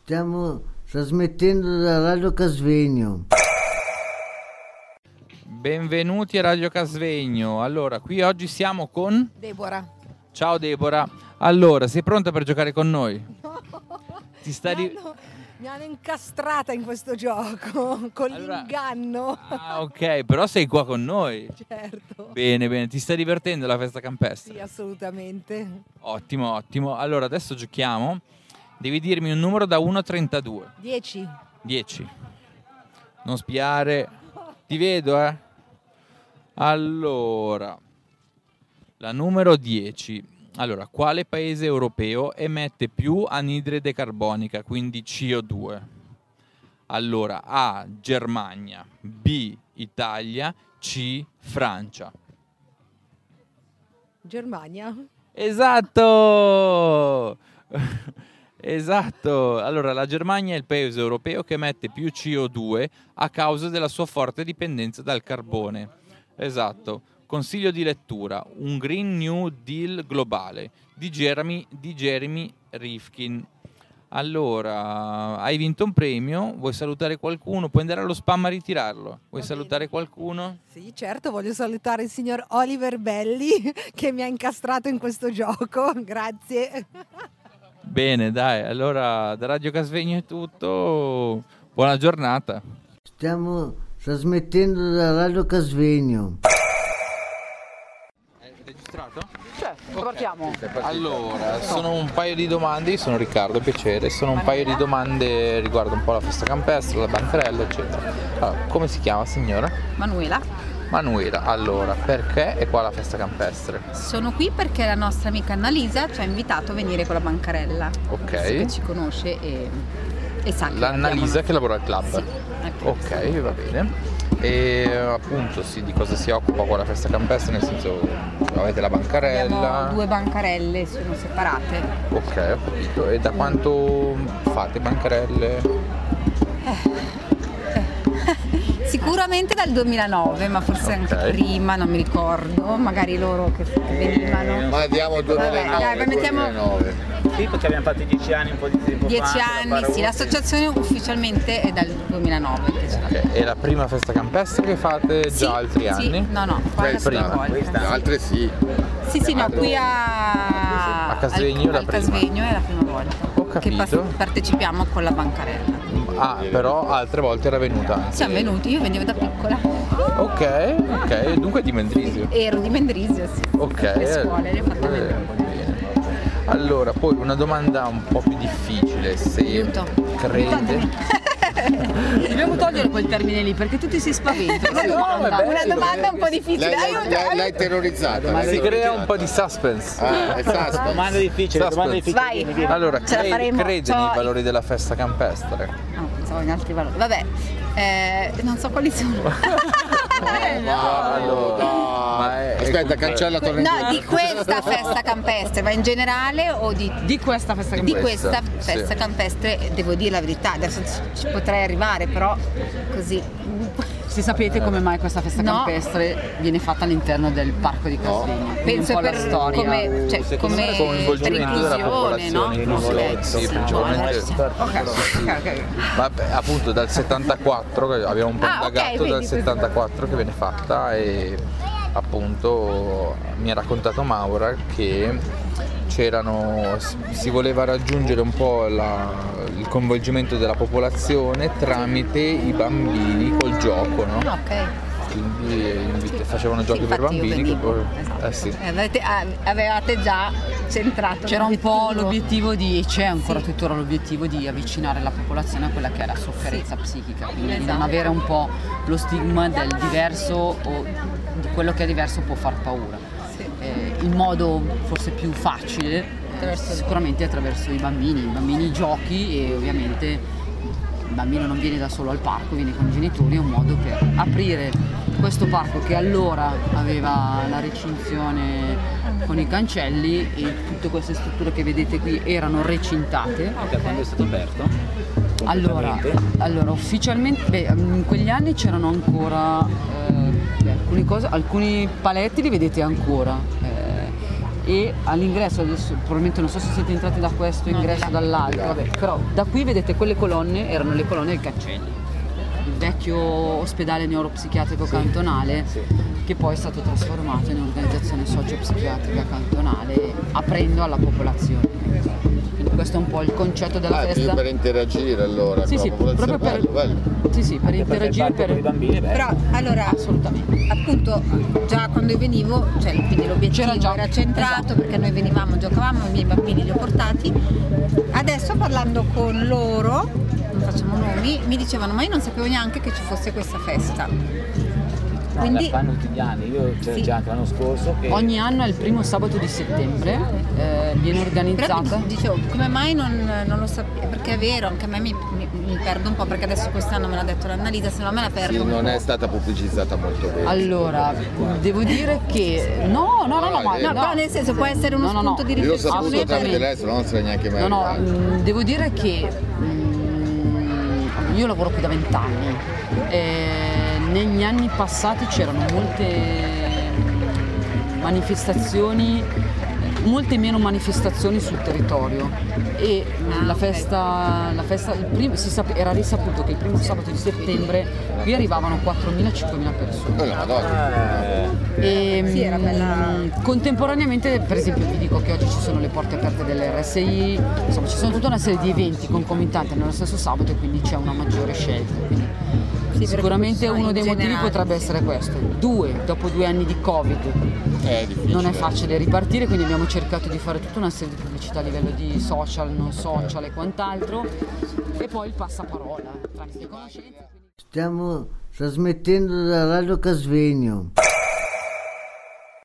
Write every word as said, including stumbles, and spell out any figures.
Stiamo trasmettendo da Radio Casvegno. Benvenuti a Radio Casvegno. Allora, qui oggi siamo con Deborah. Ciao Deborah. Allora, sei pronta per giocare con noi? No. Ti sta ri... mi, hanno, mi hanno incastrata in questo gioco con allora... l'inganno. Ah, ok, però sei qua con noi. Certo. Bene, bene. Ti stai divertendo la festa campestre? Sì, assolutamente. Ottimo, ottimo. Allora, adesso giochiamo. Devi dirmi un numero da uno a trentadue. dieci. dieci. Non spiare. Ti vedo, eh. Allora, la numero dieci. Allora, quale paese europeo emette più anidride carbonica, quindi C O due? Allora, A. Germania, B. Italia, C. Francia. Germania. Esatto! Esatto. Allora, la Germania è il paese europeo che emette più C O due a causa della sua forte dipendenza dal carbone. Esatto. Consiglio di lettura: Un Green New Deal globale di Jeremy, di Jeremy Rifkin. Allora, hai vinto un premio, vuoi salutare qualcuno? Puoi andare allo spam a ritirarlo. Vuoi Va salutare bene. qualcuno? Sì, certo, voglio salutare il signor Oliver Belli che mi ha incastrato in questo gioco. Grazie. Bene, dai, allora da Radio Casvegno è tutto. Buona giornata. Stiamo trasmettendo da Radio Casvegno. Hai registrato? Certo, partiamo. Allora, sono un paio di domande, io sono Riccardo, piacere, sono un paio di domande riguardo un po' la festa campestre, la bancarella, eccetera. Allora, come si chiama signora? Manuela. Manuela, allora, perché è qua la festa campestre? Sono qui perché la nostra amica Annalisa ci ha invitato a venire con la bancarella. Ok. Che ci conosce e, e sa che L'Annalisa abbiamo... che lavora al club? Sì, ecco. Ok, va bene. E appunto, sì, di cosa si occupa qua la festa campestre? Nel senso, avete la bancarella? Abbiamo due bancarelle, sono separate. Ok, ho capito. E da quanto fate bancarelle? Eh. Sicuramente dal duemilanove, ma forse Ok. anche prima, non mi ricordo, magari loro che venivano. Ma andiamo duemilanove. Vabbè, dai, poi mettiamo- duemilanove. Sì, perché abbiamo fatto dieci anni, un po' di tempo Dieci fa. anni, sì, l'associazione ufficialmente è dal duemilanove che ce l'abbiamo. Ok, è la prima festa campestre che fate già Sì, altri sì, anni? no, no, qua è la prima. prima volta. Questa. Le altre sì. Sì, sì, no, qui a, A Casvegno al, la al prima. Casvegno è la prima volta Ho che capito. pas- partecipiamo con la bancarella. Ah, però altre volte era venuta anche. Siamo venuti, io venivo da piccola, Ok, ok, dunque di Mendrisio. ero di Mendrisio, sì. Ok. Le scuole le ho fatte a eh, Mendrisio. bene. Allora, poi una domanda un po' più difficile, se Aiuto. crede. Dobbiamo togliere quel termine lì perché tutti si spaventano. No, è bello. Una domanda un po' difficile, L'hai, aiuto, l'hai, aiuto. l'hai terrorizzata. Ma l'hai si crea un terrorizzata. po' di suspense. Ah, è stato. Domanda difficile, domanda Suspense. difficile. Vai. Vieni, vieni. Allora, Ce la crede, faremo. crede C'ho- nei valori della festa campestre? No, pensavo in altri valori. Vabbè, eh, non so quali sono. No, allora, ma è- Aspetta, è- cancella torna No, di questa festa campestre, ma in generale o di Di questa festa di campestre. questa Questa, festa sì. campestre, devo dire la verità, adesso ci potrei arrivare, però così. Se sapete come mai questa festa No. campestre viene fatta all'interno del parco di Casvegno. Quindi Penso un po' per la storia. come, cioè, Secondo me come il coinvolgimento della per inclusione, no? popolazione, Ok, sì, sì, principalmente. no, Ok, ok, ok. Ma beh, appunto dal settantaquattro che abbiamo un po' Ah, ok, indagato, vedi, dal questo- settantaquattro che viene fatta e appunto mi ha raccontato Maura che c'erano, si voleva raggiungere un po' la, il coinvolgimento della popolazione tramite i bambini col gioco, no? Ah, ok. Quindi invit- facevano giochi Sì, per infatti io bambini che venivo, poi esatto. eh sì. Eh, avete, ah, avevate già centrato C'era un po' l'obiettivo. l'obiettivo di, c'è ancora Sì. tuttora l'obiettivo di avvicinare la popolazione a quella che è la sofferenza psichica, quindi di Esatto. non avere un po' lo stigma del diverso o di quello che è diverso può far paura. Sì. Eh, il modo forse più facile eh, Attraverso- sicuramente attraverso i bambini, i bambini giochi e ovviamente il bambino non viene da solo al parco, viene con i genitori, è un modo per aprire questo parco che allora aveva la recinzione con i cancelli e tutte queste strutture che vedete qui erano recintate. Da quando è stato aperto? Allora, Completamente? allora ufficialmente, beh, in quegli anni c'erano ancora eh, beh, alcune cose, alcuni paletti li vedete ancora. eh, e all'ingresso, adesso probabilmente non so se siete entrati da questo ingresso o dall'altro, vabbè, però da qui vedete quelle colonne erano le colonne del Cancelli, il vecchio ospedale neuropsichiatrico sì. cantonale sì. che poi è stato trasformato in organizzazione socio-psichiatrica cantonale aprendo alla popolazione. Quindi questo è un po' il concetto della ah, festa. Per interagire allora sì, con sì, la popolazione, proprio per, bello, bello. Sì, sì, per interagire per i bambini. Beh. Però allora assolutamente. Appunto già quando io venivo, cioè quindi l'obiettivo C'era già, era centrato esatto. perché noi venivamo, giocavamo, i miei bambini li ho portati. Adesso parlando con loro, non facciamo nomi, mi dicevano ma io non sapevo neanche che ci fosse questa festa. No, quindi la fanno tutti gli anni, io c'era sì. già anche l'anno scorso che... Ogni anno è il primo sabato di settembre, eh, viene organizzata. Però dicevo, come mai non, non lo sapevo? Perché è vero, anche a me mi, mi, mi perdo un po', perché adesso quest'anno me l'ha detto l'Annalisa, se no me la perdo. Sì, un non po'. è stata pubblicizzata molto bene. Allora, devo dire che no, no, no, no, ma No, no. però nel senso può essere uno No, no, no. spunto di Io l'ho riflessione. saputo tramite per- lei, se no non sarei neanche mai No, no, arrivato. mh, devo dire che mh, io lavoro qui da vent'anni. Eh, negli anni passati c'erano molte manifestazioni, molte meno manifestazioni sul territorio e Ah, la ok. festa, la festa il prim- si sap- era risaputo che il primo sabato di settembre qui arrivavano quattromila cinquemila persone. Oh, la Madonna. E, Sì, era bella. mh, contemporaneamente, per esempio, vi dico che oggi ci sono le porte aperte dell'R S I, insomma ci sono tutta una serie di eventi concomitanti nello stesso sabato e quindi c'è una maggiore scelta. Quindi, Sì, perché sicuramente sono uno dei motivi ingenerati, potrebbe sì. essere questo. Due, dopo due anni di Covid È difficile. non è facile ripartire, quindi abbiamo cercato di fare tutta una serie di pubblicità a livello di social, non social e quant'altro, e poi il passaparola tramite conoscenze. Stiamo trasmettendo da Radio Casvegno.